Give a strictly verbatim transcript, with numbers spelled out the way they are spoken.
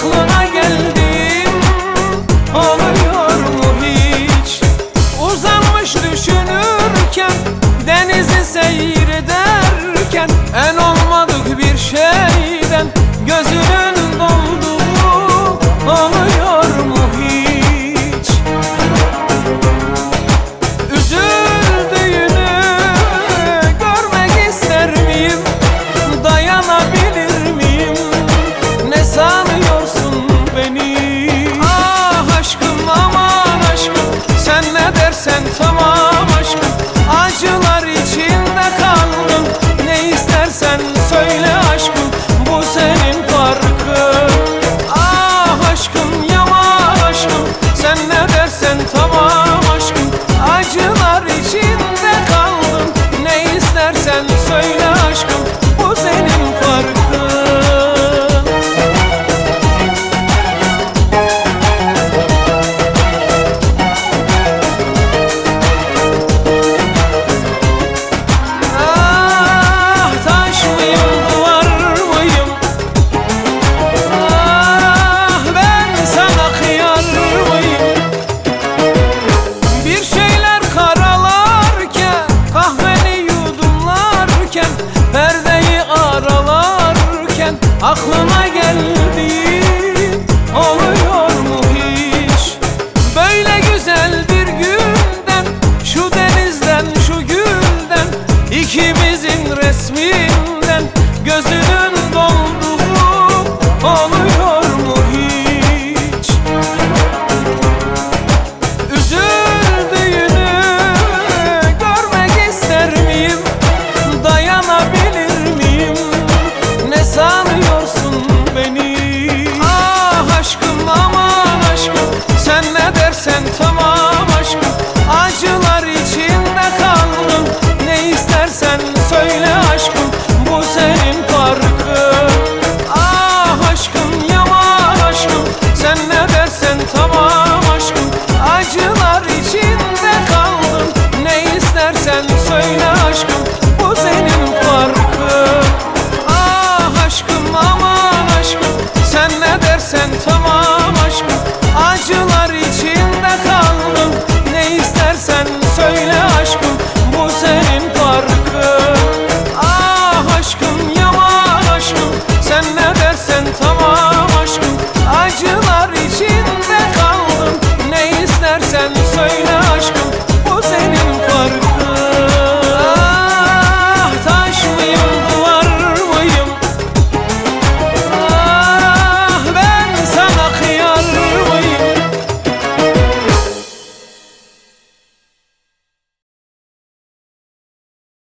aklına geldim, oluyor mu hiç? Uzanmış düşünürken, denizi seyrederken, en olmadık bir şeyden gözünün dolduğu oluyor mu hiç? Üzüldüğünü görmek ister miyim? Dayanabilir miyim? Ne sanıyorsun beni? Ah aşkım, aman aşkım, sen ne dersen tamam aşkım. Acılar içinde kaldım, ne istersen söyle aşkım, bu senin farkın. Ah aşkım, yaman aşkım, sen ne dersen tamam aşkım. Acılar içinde kaldım, ne istersen söyle aşkım, bu senin farkın. Ah taş mıyım, duvar mıyım? Ah ben sana kıyar mıyım? Bir şeyler karalarken, kahveni yudumlarken, perdeyi aralarken aklıma geldi, oluyor mu hiç? Böyle güzel bir günden, şu denizden, şu gülden, ikimizin resminden gözünün dolduğu oluyor mu hiç? Üzüldüğünü görmek ister miyim? Dayanabilir miyim? Ne sanıyorsun beni? Ah aşkım, aman aşkım, sen ne dersen tamam aşkım. Acılar içinde kaldım, ne istersen söyle aşkım, bu senin farkın. Ah aşkım, yaman aşkım, sen ne dersen tamam aşkım. Acılar içinde kaldım, ne istersen söyle aşkım, bu senin farkın. Ah aşkım, aman aşkım, sen ne dersen tamam aşkım. Acılar içinde kaldım, ne istersen söyle aşkım, bu senin farkın. Ah aşkım, yaman aşkım, sen ne dersen tamam aşkım. Acılar içinde kaldım, ne istersen söyle